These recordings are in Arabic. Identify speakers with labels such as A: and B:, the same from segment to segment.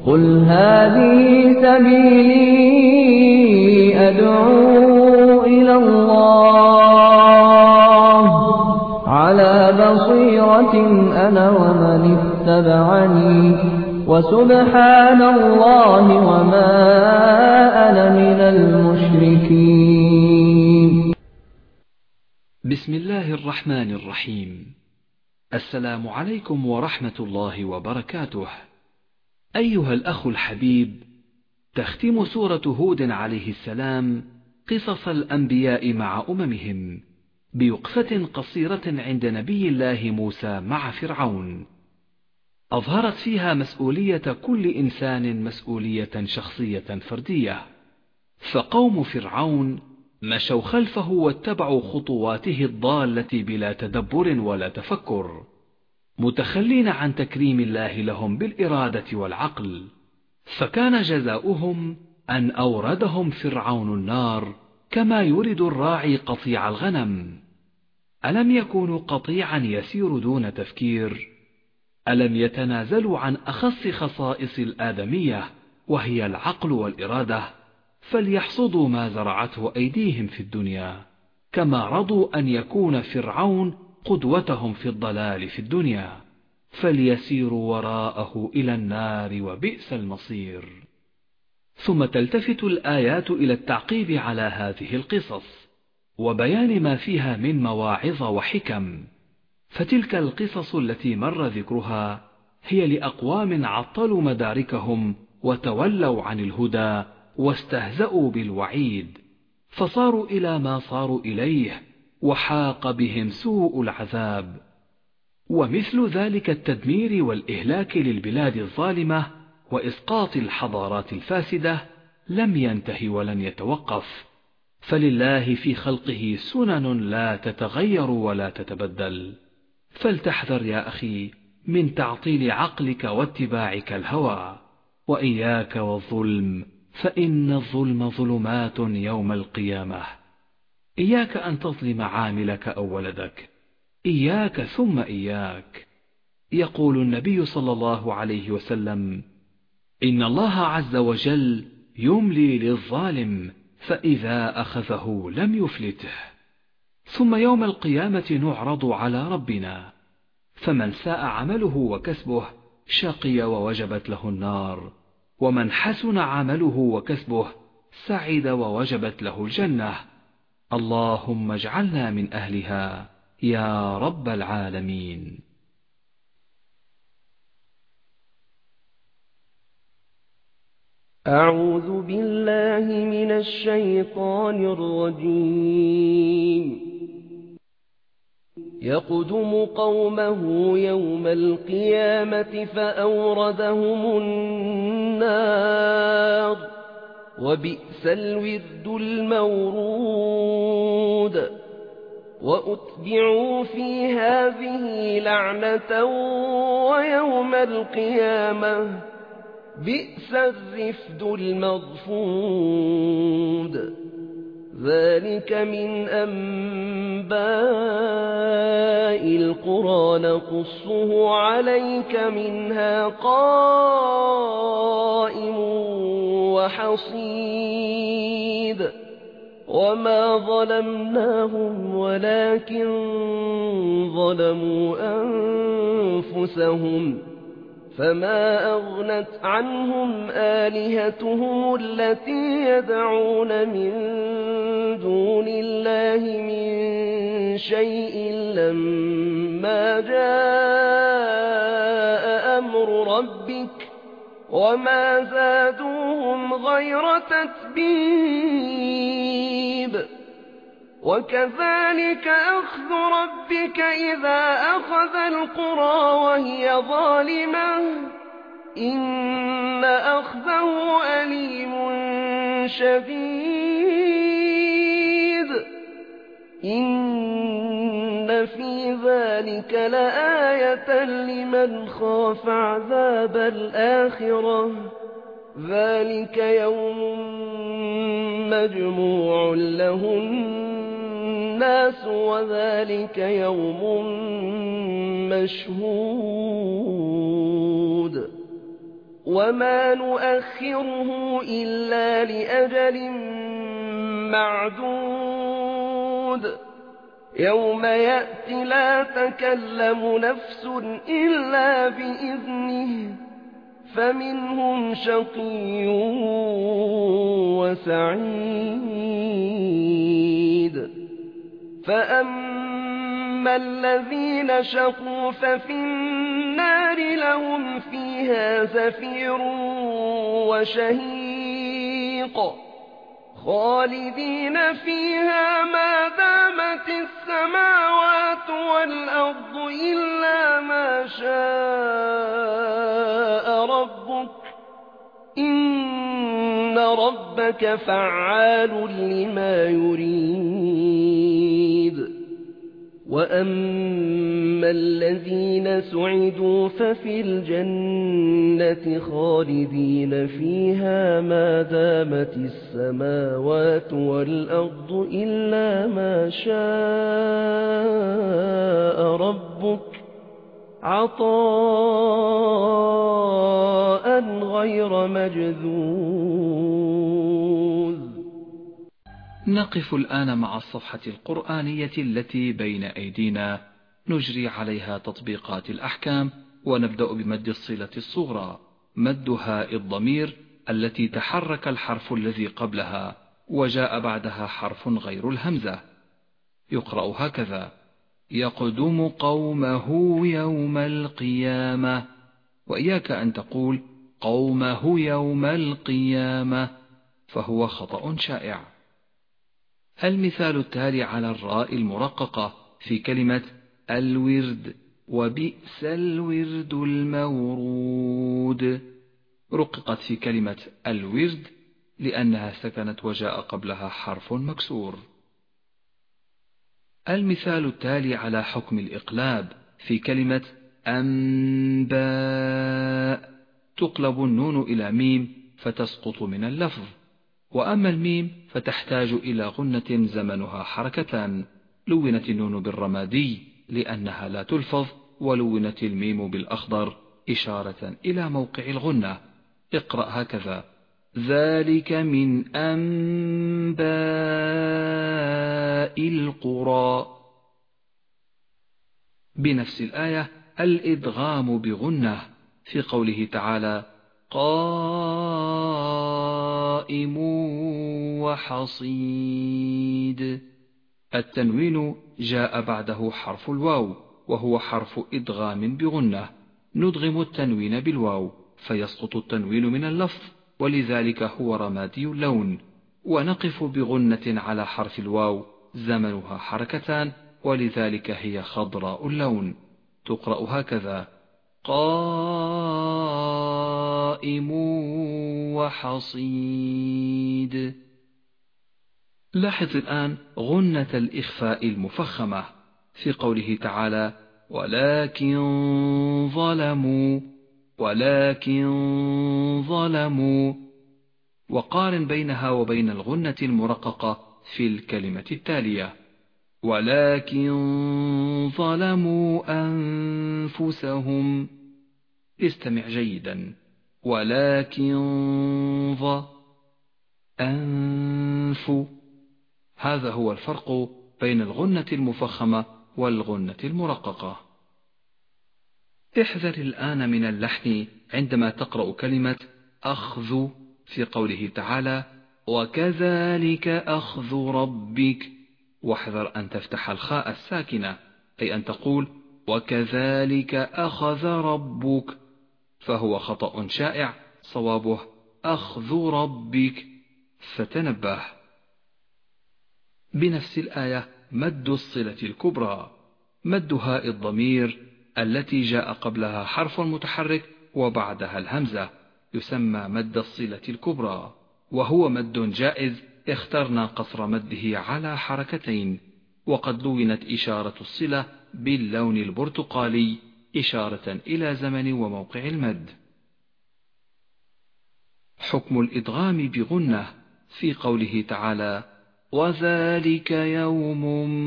A: قل هذه سبيلي أدعو إلى الله على بصيرة أنا ومن اتبعني وسبحان الله وما أنا من المشركين.
B: بسم الله الرحمن الرحيم. السلام عليكم ورحمة الله وبركاته. أيها الأخ الحبيب، تختم سورة هود عليه السلام قصص الأنبياء مع أممهم بوقفة قصيرة عند نبي الله موسى مع فرعون، أظهرت فيها مسؤولية كل إنسان مسؤولية شخصية فردية. فقوم فرعون مشوا خلفه واتبعوا خطواته الضالة بلا تدبر ولا تفكر، متخلين عن تكريم الله لهم بالإرادة والعقل، فكان جزاؤهم أن أوردهم فرعون النار كما يرد الراعي قطيع الغنم. ألم يكونوا قطيعا يسير دون تفكير؟ ألم يتنازلوا عن أخص خصائص الآدمية وهي العقل والإرادة؟ فليحصدوا ما زرعته أيديهم في الدنيا، كما رضوا أن يكون فرعون قدوتهم في الضلال في الدنيا، فليسيروا وراءه إلى النار وبئس المصير. ثم تلتفت الآيات إلى التعقيب على هذه القصص وبيان ما فيها من مواعظ وحكم. فتلك القصص التي مر ذكرها هي لأقوام عطلوا مداركهم وتولوا عن الهدى واستهزأوا بالوعيد، فصاروا إلى ما صاروا إليه وحاق بهم سوء العذاب. ومثل ذلك التدمير والإهلاك للبلاد الظالمة وإسقاط الحضارات الفاسدة لم ينتهي ولن يتوقف، فلله في خلقه سنن لا تتغير ولا تتبدل. فلتحذر يا أخي من تعطيل عقلك واتباعك الهوى، وإياك والظلم، فإن الظلم ظلمات يوم القيامة. إياك أن تظلم عاملك أو ولدك، إياك ثم إياك. يقول النبي صلى الله عليه وسلم: إن الله عز وجل يملي للظالم فإذا أخذه لم يفلته. ثم يوم القيامة نعرض على ربنا، فمن ساء عمله وكسبه شقي ووجبت له النار، ومن حسن عمله وكسبه سعد ووجبت له الجنة. اللهم اجعلنا من أهلها يا رب العالمين.
C: أعوذ بالله من الشيطان الرجيم. يقدم قومه يوم القيامة فأوردهم النار وبئس الورد المورود. وأتبعوا في هذه لعنة ويوم القيامة بئس الرفد المرفود. ذلك من أنباء القرى نقصه عليك منها قائم وحصيد. وما ظلمناهم ولكن ظلموا أنفسهم، فما أغنت عنهم آلهتهم التي يدعون من دون الله من شيء لما جاء أمر ربك، وما زادوهم غير تتبيب. وكذلك أخذ ربك إذا أخذ القرى وهي ظالمة، إن أخذه أليم شديد. إن في ذلك لآية لمن خاف عذاب الآخرة. ذلك يوم مجموع له الناس وذلك يوم مشهود. وما نؤخره إلا لأجل معدود يوم يأتي لا تكلم نفس إلا بإذنه فمنهم شقي وسعيد فأما الذين شقوا ففي النار لهم فيها زفير وشهيق خالدين فيها ما دامت السماوات والأرض إلا ما شاء ربك إن ربك فعال لما يريد وأما الذين سعدوا ففي الجنة خالدين فيها ما دامت السماوات والأرض إلا ما شاء ربك عطاء غير مجذوذ.
B: نقف الآن مع الصفحة القرآنية التي بين أيدينا، نجري عليها تطبيقات الأحكام، ونبدأ بمد الصلة الصغرى، مد هاء الضمير التي تحرك الحرف الذي قبلها وجاء بعدها حرف غير الهمزة. يقرأ هكذا: يقدم قومه يوم القيامة، وإياك أن تقول قومه يوم القيامة، فهو خطأ شائع. المثال التالي على الراء المرققة في كلمة الورد: وبئس الورد المورود، رققت في كلمة الورد لأنها سكنت وجاء قبلها حرف مكسور. المثال التالي على حكم الإقلاب في كلمة أنباء، تقلب النون إلى ميم فتسقط من اللفظ، وأما الميم فتحتاج إلى غنة زمنها حركتان، لونت النون بالرمادي لأنها لا تلفظ، ولونت الميم بالأخضر إشارة إلى موقع الغنة. اقرأ هكذا: ذلك من أنباء القرى. بنفس الآية الإدغام بغنة في قوله تعالى: قائم وحصيد. التنوين جاء بعده حرف الواو، وهو حرف إدغام بغنة، ندغم التنوين بالواو فيسقط التنوين من اللفظ، ولذلك هو رمادي اللون، ونقف بغنة على حرف الواو زمنها حركتان، ولذلك هي خضراء اللون. تقرأ هكذا: قائم وحصيد. لاحظ الآن غنة الإخفاء المفخمة في قوله تعالى: ولكن ظلموا، وقارن بينها وبين الغنة المرققة في الكلمة التالية: ولكن ظلموا أنفسهم. استمع جيدا: ولكن أنف. هذا هو الفرق بين الغنة المفخمة والغنة المرققة. احذر الآن من اللحن عندما تقرأ كلمة أخذ في قوله تعالى: وكذلك أخذ ربك، واحذر أن تفتح الخاء الساكنة، أي أن تقول وكذلك أخذ ربك، فهو خطأ شائع، صوابه أخذ ربك، فتنبه. بنفس الآية مد الصلة الكبرى، مد هاء الضمير التي جاء قبلها حرف متحرك وبعدها الهمزة، يسمى مد الصلة الكبرى، وهو مد جائز اخترنا قصر مده على حركتين، وقد لونت إشارة الصلة باللون البرتقالي إشارة إلى زمن وموقع المد. حكم الإدغام بغنة في قوله تعالى: وذلك يوم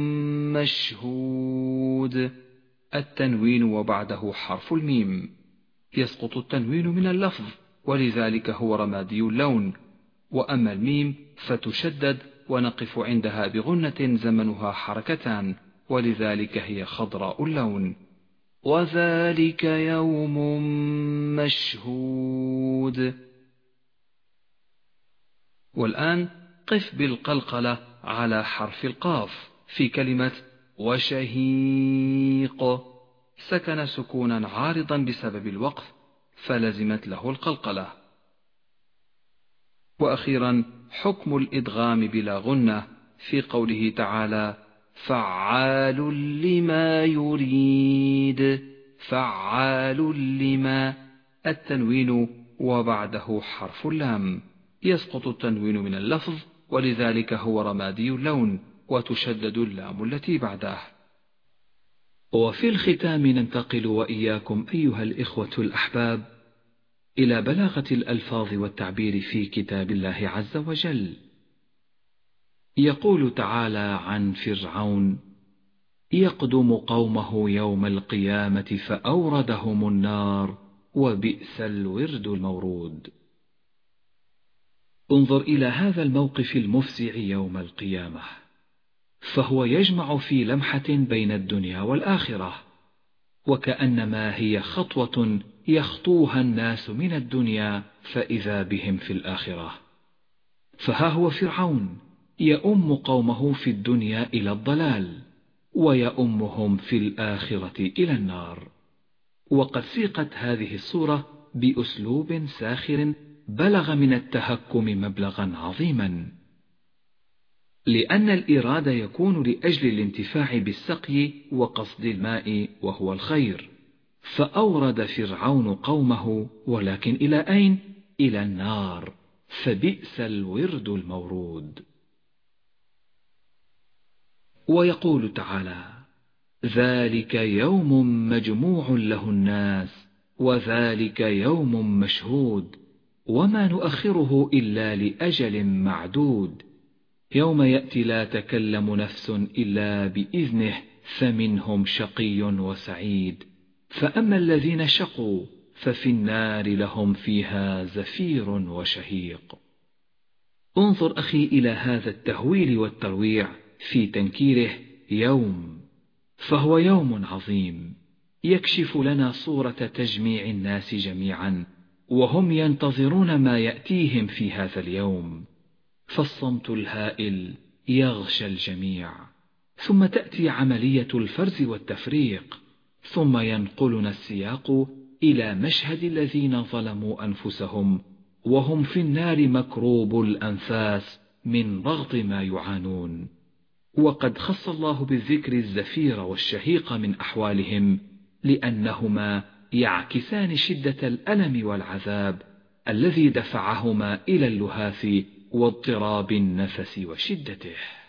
B: مشهود. التنوين وبعده حرف الميم، يسقط التنوين من اللفظ ولذلك هو رمادي اللون. وأما الميم فتشدد ونقف عندها بغنة زمنها حركتان، ولذلك هي خضراء اللون. وذلك يوم مشهود. والآن قف بالقلقلة على حرف القاف في كلمة وشهيق، سكن سكونا عارضا بسبب الوقف فلزمت له القلقلة. وأخيرا حكم الإدغام بلا غنة في قوله تعالى فعال لما يريد. فعال لما، التنوين وبعده حرف اللام، يسقط التنوين من اللفظ، ولذلك هو رمادي اللون، وتشدد اللام التي بعده. وفي الختام ننتقل وإياكم أيها الإخوة الأحباب إلى بلاغة الألفاظ والتعبير في كتاب الله عز وجل. يقول تعالى عن فرعون يقدم قومه يوم القيامة فأوردهم النار وبئس الورد المورود. انظر إلى هذا الموقف المفزع يوم القيامة، فهو يجمع في لمحة بين الدنيا والآخرة، وكأنما هي خطوة يخطوها الناس من الدنيا فإذا بهم في الآخرة. فها هو فرعون يؤم قومه في الدنيا إلى الضلال، ويؤمهم في الآخرة إلى النار. وقد سيقت هذه الصورة بأسلوب ساخر بلغ من التهكم مبلغا عظيما، لأن الإرادة يكون لأجل الانتفاع بالسقي وقصد الماء وهو الخير، فأورد فرعون قومه، ولكن إلى أين؟ إلى النار، فبئس الورد المورود. ويقول تعالى ذلك يوم مجموع له الناس وذلك يوم مشهود وما نؤخره إلا لأجل معدود يوم يأتي لا تكلم نفس إلا بإذنه فمنهم شقي وسعيد فأما الذين شقوا ففي النار لهم فيها زفير وشهيق. انظر أخي إلى هذا التهويل والترويع في تنكيره يوم، فهو يوم عظيم يكشف لنا صورة تجميع الناس جميعا، وهم ينتظرون ما يأتيهم في هذا اليوم، فالصمت الهائل يغشى الجميع، ثم تأتي عملية الفرز والتفريق، ثم ينقلنا السياق إلى مشهد الذين ظلموا أنفسهم وهم في النار مكروب الأنفاس من ضغط ما يعانون. وقد خص الله بالذكر الزفير والشهيق من أحوالهم لأنهما يعكسان شدة الألم والعذاب الذي دفعهما إلى اللهاث واضطراب النفس وشدته.